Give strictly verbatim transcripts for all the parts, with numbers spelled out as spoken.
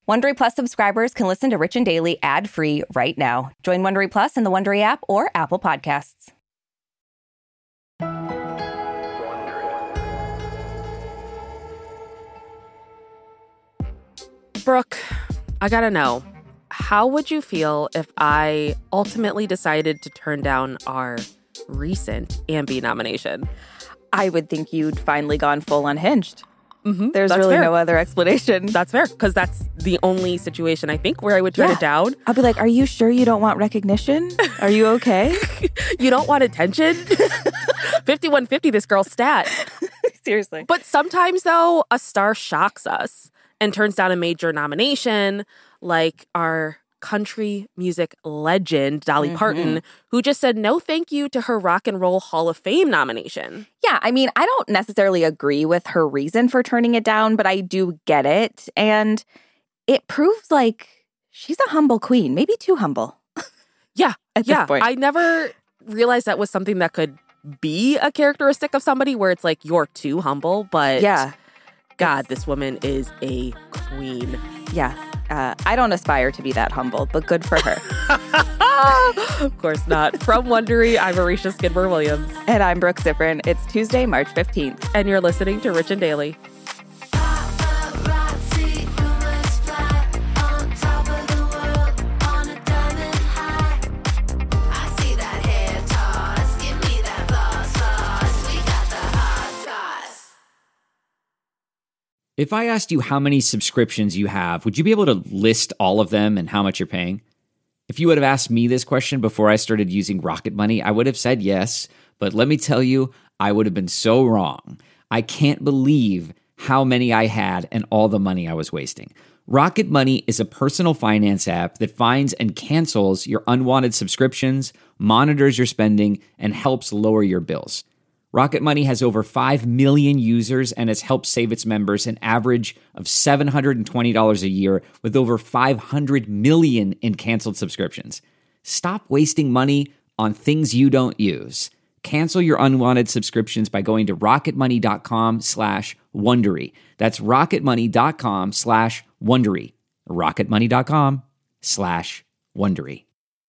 Wondery Plus subscribers can listen to Rich and Daily ad-free right now. Join Wondery Plus in the Wondery app or Apple Podcasts. Brooke, I gotta know, how would you feel if I ultimately decided to turn down our recent Ambie nomination? I would think you'd finally gone full unhinged. Mm-hmm, There's really fair. no other explanation. That's fair, because that's the only situation I think where I would turn Yeah. it down. I'll be like, are you sure you don't want recognition? Are you okay? You don't want attention? fifty-one fifty, this girl's stat. Seriously. But sometimes, though, a star shocks us and turns down a major nomination, like our country music legend, Dolly Mm-hmm. Parton, who just said no thank you to her Rock and Roll Hall of Fame nomination. Yeah, I mean, I don't necessarily agree with her reason for turning it down, but I do get it. And it proves like she's a humble queen, maybe too humble. Yeah, At yeah. this point. I never realized that was something that could be a characteristic of somebody where it's like you're too humble, but Yeah. God, this woman is a queen. Yeah. Uh, I don't aspire to be that humble, but good for her. Of course not. From Wondery, I'm Arisha Skidmore-Williams. And I'm Brooke Ziffrin. It's Tuesday, March fifteenth. And you're listening to Rich and Daily. If I asked you how many subscriptions you have, would you be able to list all of them and how much you're paying? If you would have asked me this question before I started using Rocket Money, I would have said yes, but let me tell you, I would have been so wrong. I can't believe how many I had and all the money I was wasting. Rocket Money is a personal finance app that finds and cancels your unwanted subscriptions, monitors your spending, and helps lower your bills. Rocket Money has over five million users and has helped save its members an average of seven hundred twenty dollars a year with over five hundred million in canceled subscriptions. Stop wasting money on things you don't use. Cancel your unwanted subscriptions by going to rocketmoney.com slash Wondery. That's rocketmoney.com slash Wondery. rocketmoney.com slash Wondery.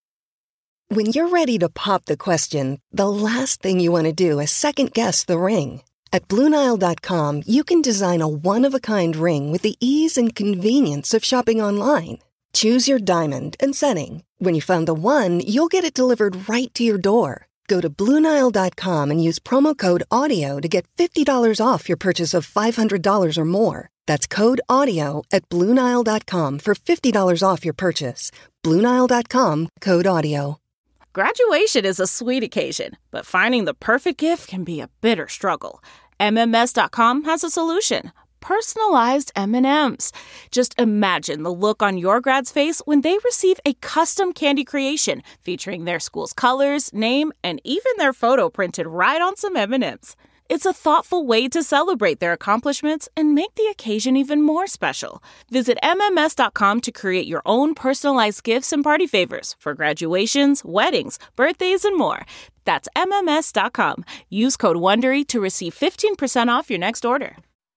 When you're ready to pop the question, the last thing you want to do is second-guess the ring. At Blue Nile dot com, you can design a one-of-a-kind ring with the ease and convenience of shopping online. Choose your diamond and setting. When you find the one, you'll get it delivered right to your door. Go to Blue Nile dot com and use promo code AUDIO to get fifty dollars off your purchase of five hundred dollars or more. That's code AUDIO at Blue Nile dot com for fifty dollars off your purchase. Blue Nile dot com, code AUDIO. Graduation is a sweet occasion, but finding the perfect gift can be a bitter struggle. M M S dot com has a solution. Personalized M and M's. Just imagine the look on your grad's face when they receive a custom candy creation featuring their school's colors, name, and even their photo printed right on some M and M's. It's a thoughtful way to celebrate their accomplishments and make the occasion even more special. Visit M M S dot com to create your own personalized gifts and party favors for graduations, weddings, birthdays, and more. That's M M S dot com. Use code WONDERY to receive fifteen percent off your next order.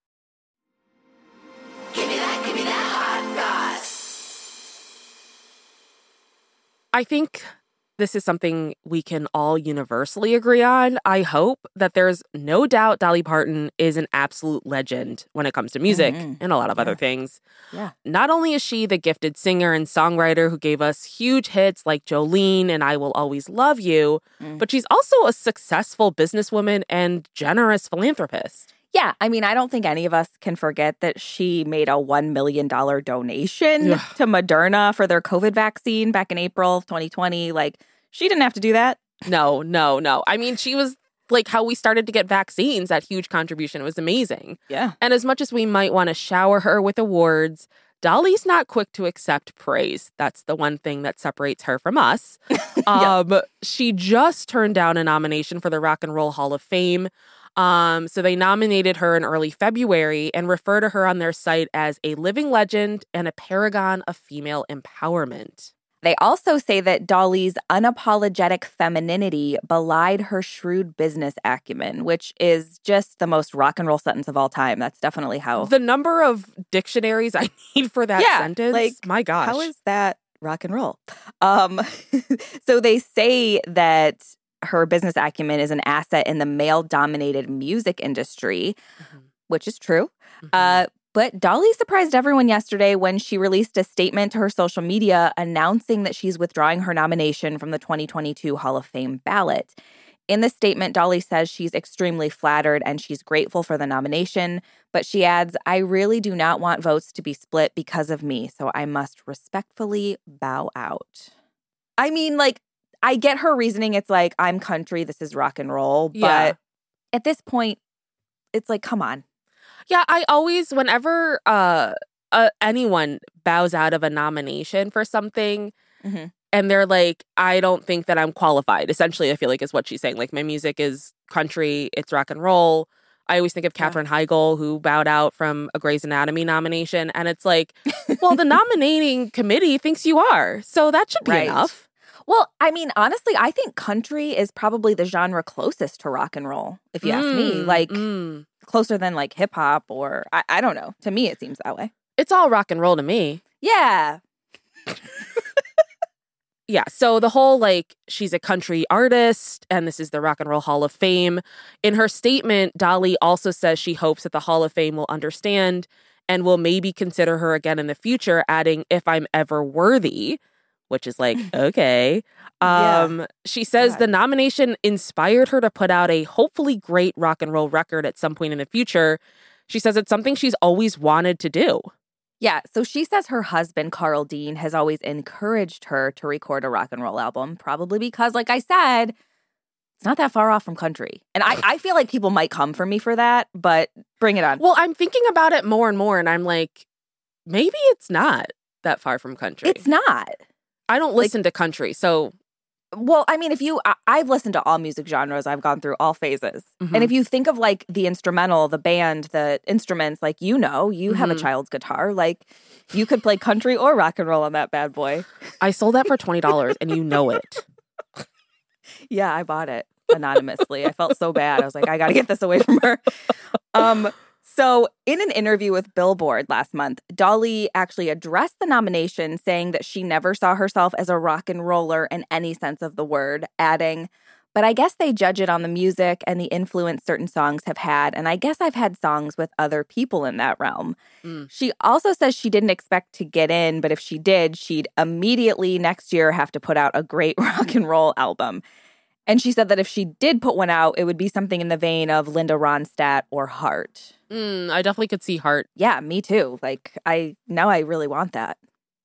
Give me that, give me that hot goss. I think this is something we can all universally agree on. I hope that there's no doubt Dolly Parton is an absolute legend when it comes to music Mm-hmm. and a lot of Yeah. other things. Yeah. Not only is she the gifted singer and songwriter who gave us huge hits like Jolene and I Will Always Love You, Mm. but she's also a successful businesswoman and generous philanthropist. Yeah, I mean, I don't think any of us can forget that she made a one million dollars donation Yeah. to Moderna for their COVID vaccine back in April of twenty twenty. Like, she didn't have to do that. No, no, no. I mean, she was like how we started to get vaccines, that huge contribution. It was amazing. Yeah. And as much as we might want to shower her with awards, Dolly's not quick to accept praise. That's the one thing that separates her from us. um, she just turned down a nomination for the Rock and Roll Hall of Fame. Um, so they nominated her in early February and refer to her on their site as a living legend and a paragon of female empowerment. They also say that Dolly's unapologetic femininity belied her shrewd business acumen, which is just the most rock and roll sentence of all time. That's definitely how... The number of dictionaries I need for that yeah, sentence, like, my gosh. How is that rock and roll? Um, so they say that her business acumen is an asset in the male-dominated music industry, mm-hmm. which is true. Mm-hmm. Uh, but Dolly surprised everyone yesterday when she released a statement to her social media announcing that she's withdrawing her nomination from the twenty twenty-two Hall of Fame ballot. In the statement, Dolly says she's extremely flattered and she's grateful for the nomination, but she adds, "I really do not want votes to be split because of me, so I must respectfully bow out." I mean, like, I get her reasoning. It's like, I'm country, this is rock and roll, but yeah. at this point, it's like, come on. Yeah, I always, whenever uh, uh, anyone bows out of a nomination for something, mm-hmm. and they're like, I don't think that I'm qualified, essentially, I feel like is what she's saying. Like, my music is country, it's rock and roll. I always think of Katherine yeah. Heigl, who bowed out from a Grey's Anatomy nomination. And it's like, well, the nominating committee thinks you are. So that should be right. enough. Well, I mean, honestly, I think country is probably the genre closest to rock and roll, if you mm, ask me. Like, mm. closer than, like, hip-hop or, I, I don't know. To me, it seems that way. It's all rock and roll to me. Yeah. Yeah, so the whole, like, she's a country artist, and this is the Rock and Roll Hall of Fame. In her statement, Dolly also says she hopes that the Hall of Fame will understand and will maybe consider her again in the future, adding, "if I'm ever worthy," which is like, okay. Um, yeah. She says God. The nomination inspired her to put out a hopefully great rock and roll record at some point in the future. She says it's something she's always wanted to do. Yeah, so she says her husband, Carl Dean, has always encouraged her to record a rock and roll album, probably because, like I said, it's not that far off from country. And I, I feel like people might come for me for that, but bring it on. Well, I'm thinking about it more and more, and I'm like, maybe it's not that far from country. It's not. I don't listen like, to country, so... Well, I mean, if you... I, I've listened to all music genres. I've gone through all phases. Mm-hmm. And if you think of, like, the instrumental, the band, the instruments, like, you know, you mm-hmm. have a child's guitar. Like, you could play country or rock and roll on that bad boy. I sold that for twenty dollars, and you know it. Yeah, I bought it anonymously. I felt so bad. I was like, I got to get this away from her. Um... So in an interview with Billboard last month, Dolly actually addressed the nomination, saying that she never saw herself as a rock and roller in any sense of the word, adding, "But I guess they judge it on the music and the influence certain songs have had, and I guess I've had songs with other people in that realm." Mm. She also says she didn't expect to get in, but if she did, she'd immediately next year have to put out a great rock and roll album. And she said that if she did put one out, it would be something in the vein of Linda Ronstadt or Heart. Mm, I definitely could see Heart. Yeah, me too. Like, I now I really want that.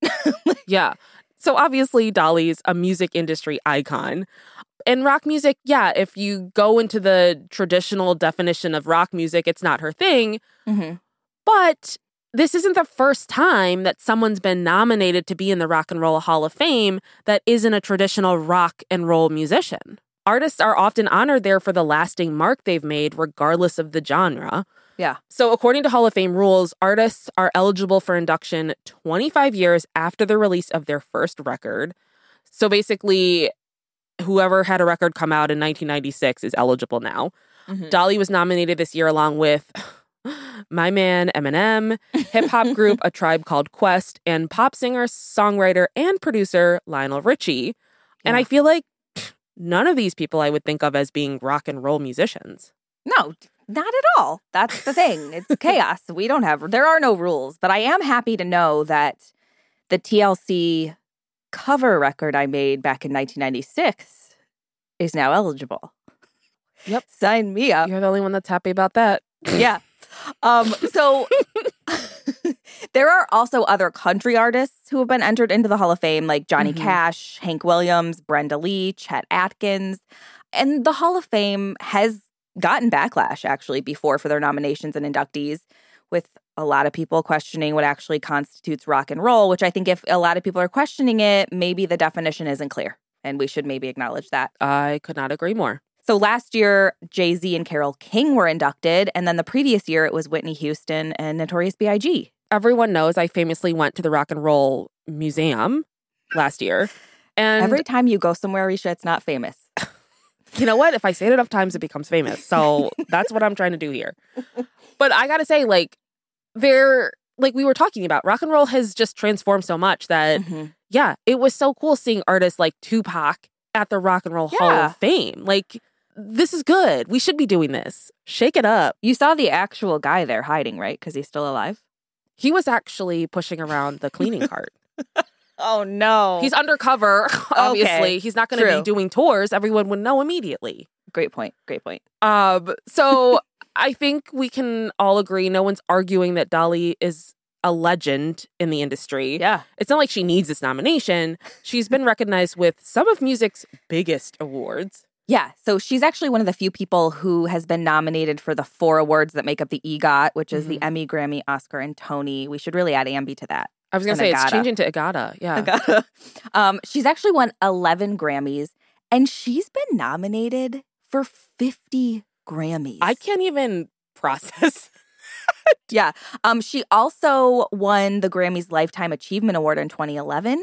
Yeah. So obviously, Dolly's a music industry icon. And rock music, yeah, if you go into the traditional definition of rock music, it's not her thing. Mm-hmm. But this isn't the first time that someone's been nominated to be in the Rock and Roll Hall of Fame that isn't a traditional rock and roll musician. Artists are often honored there for the lasting mark they've made, regardless of the genre. Yeah. So according to Hall of Fame rules, artists are eligible for induction twenty-five years after the release of their first record. So basically, whoever had a record come out in nineteen ninety-six is eligible now. Mm-hmm. Dolly was nominated this year along with my man Eminem, hip-hop group A Tribe Called Quest, and pop singer, songwriter, and producer Lionel Richie. Yeah. And I feel like none of these people I would think of as being rock and roll musicians. No, not at all. That's the thing. It's chaos. We don't have, there are no rules. But I am happy to know that the T L C cover record I made back in nineteen ninety-six is now eligible. Yep. Sign me up. You're the only one that's happy about that. Yeah. Um, so there are also other country artists who have been entered into the Hall of Fame, like Johnny mm-hmm. Cash, Hank Williams, Brenda Lee, Chet Atkins. And the Hall of Fame has gotten backlash, actually, before for their nominations and inductees, with a lot of people questioning what actually constitutes rock and roll, which I think if a lot of people are questioning it, maybe the definition isn't clear. And we should maybe acknowledge that. I could not agree more. So last year, Jay-Z and Carole King were inducted, and then the previous year, it was Whitney Houston and Notorious B I G. Everyone knows I famously went to the Rock and Roll Museum. last year. And Every time you go somewhere, Risha, it's not famous. you know what? If I say it enough times, it becomes famous. So that's what I'm trying to do here. But I gotta say, like, they're, like we were talking about, rock and roll has just transformed so much that, Mm-hmm. yeah, it was so cool seeing artists like Tupac at the Rock and Roll Hall Yeah. of Fame. Like, this is good. We should be doing this. Shake it up. You saw the actual guy there hiding, right? Because he's still alive. He was actually pushing around the cleaning cart. Oh, no. He's undercover, obviously. Okay. He's not going to True. be doing tours. Everyone would know immediately. Great point. Great point. Um, so I think we can all agree no one's arguing that Dolly is a legend in the industry. Yeah. It's not like she needs this nomination. She's been recognized with some of music's biggest awards. Yeah. So she's actually one of the few people who has been nominated for the four awards that make up the EGOT, which is Mhm. the Emmy, Grammy, Oscar, and Tony. We should really add Ambi to that. I was going to And say, it's Agata. changing to Agata. Yeah. Agata. Um, she's actually won eleven Grammys, and she's been nominated for fifty Grammys. I can't even process. Yeah. Um, she also won the Grammys Lifetime Achievement Award in twenty eleven,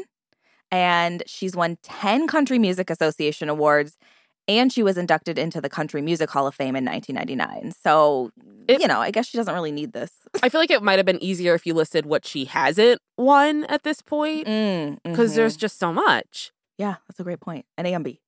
and she's won ten Country Music Association awards, and she was inducted into the Country Music Hall of Fame in nineteen ninety-nine. So, It- you know, I guess she doesn't really need this. I feel like it might have been easier if you listed what she hasn't won at this point, Mm, because mhm. there's just so much. Yeah, that's a great point. And Ambi.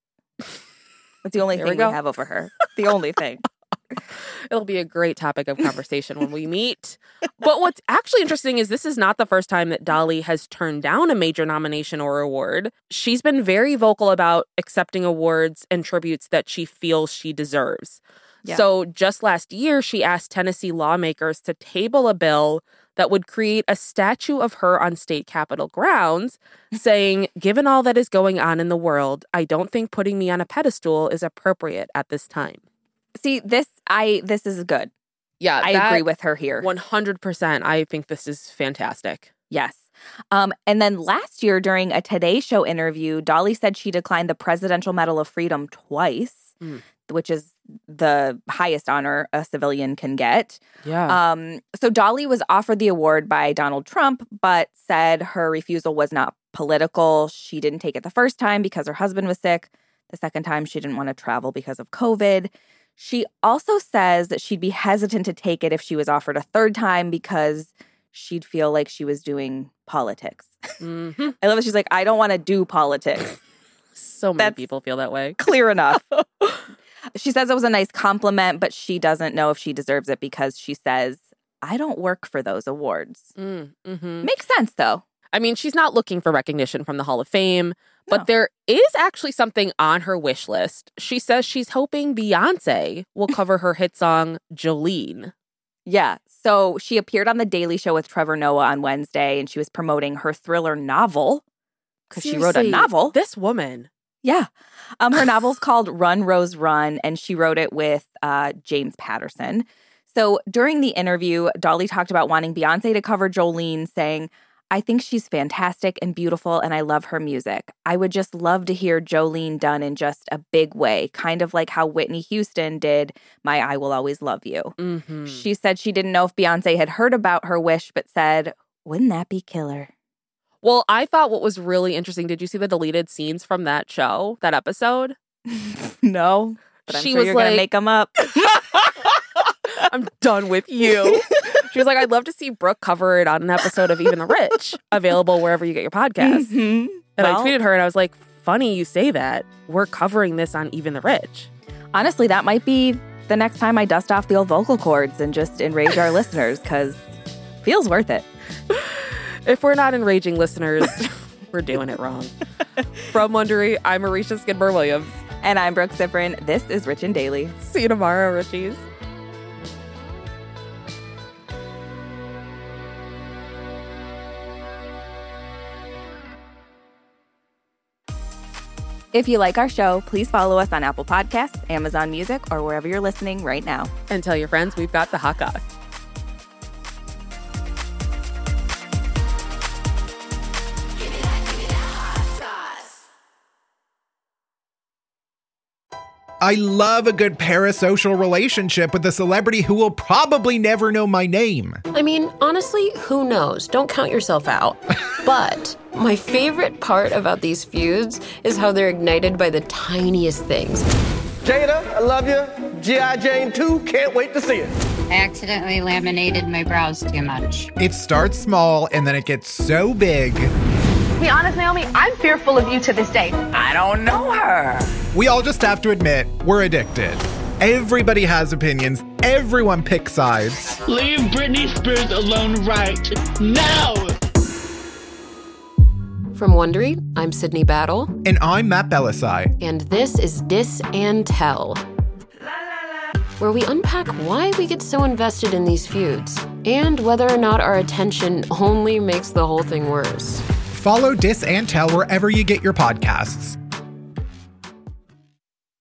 That's the only There thing we we, go. have over her. The only thing. It'll be a great topic of conversation when we meet. But what's actually interesting is this is not the first time that Dolly has turned down a major nomination or award. She's been very vocal about accepting awards and tributes that she feels she deserves. Yeah. So just last year, she asked Tennessee lawmakers to table a bill that would create a statue of her on state capitol grounds, saying, given all that is going on in the world, I don't think putting me on a pedestal is appropriate at this time. See, this I this is good. Yeah, I agree with her here. one hundred percent. I think this is fantastic. Yes. Um, and then last year during a Today Show interview, Dolly said she declined the Presidential Medal of Freedom twice, Mm. which is the highest honor a civilian can get. Yeah. Um, so Dolly was offered the award by Donald Trump, but said her refusal was not political. She didn't take it the first time because her husband was sick. The second time, she didn't want to travel because of COVID. She also says that she'd be hesitant to take it if she was offered a third time because she'd feel like she was doing politics. Mhm. I love it. She's like, I don't want to do politics. So many That's- people feel that way. Clear enough. She says it was a nice compliment, but she doesn't know if she deserves it because she says, I don't work for those awards. Mm, hmm Makes sense, though. I mean, she's not looking for recognition from the Hall of Fame, but No. there is actually something on her wish list. She says she's hoping Beyonce will cover her hit song, Jolene. Yeah. So she appeared on The Daily Show with Trevor Noah on Wednesday, and she was promoting her thriller novel because she wrote a Seriously, novel. This woman. Yeah. Um, her novel's called Run, Rose, Run, and she wrote it with uh, James Patterson. So during the interview, Dolly talked about wanting Beyonce to cover Jolene, saying, I think she's fantastic and beautiful, and I love her music. I would just love to hear Jolene done in just a big way, kind of like how Whitney Houston did My I Will Always Love You. Mm-hmm. She said she didn't know if Beyonce had heard about her wish, but said, wouldn't that be killer? Well, I thought what was really interesting, did you see the deleted scenes from that show, that episode? No, but I'm She sure was you're going like- to make them up. I'm done with you. She was like, I'd love to see Brooke cover it on an episode of Even the Rich, available wherever you get your podcasts. Mhm. And Well, I tweeted her and I was like, funny you say that. We're covering this on Even the Rich. honestly, that might be the next time I dust off the old vocal cords and just enrage our listeners, because feels worth it. If we're not enraging listeners, we're doing it wrong. From Wondery, I'm Marisha Skidmore-Williams. And I'm Brooke Sifrin. This is Rich and Daily. See you tomorrow, Richies. If you like our show, please follow us on Apple Podcasts, Amazon Music, or wherever you're listening right now. And tell your friends we've got the hot goss. Give me that, give me that hot sauce. I love a good parasocial relationship with a celebrity who will probably never know my name. I mean, honestly, who knows? Don't count yourself out. But my favorite part about these feuds is how they're ignited by the tiniest things. Jada, I love you. G I. Jane two, can't wait to see it. I accidentally laminated my brows too much. It starts small and then it gets so big. To be honest, Naomi, I'm fearful of you to this day. I don't know her. We all just have to admit, we're addicted. Everybody has opinions. Everyone picks sides. Leave Britney Spears alone right now. From Wondery, I'm Sydney Battle. And I'm Matt Belisai. And this is Dis and Tell, where we unpack why we get so invested in these feuds and whether or not our attention only makes the whole thing worse. Follow Dis and Tell wherever you get your podcasts.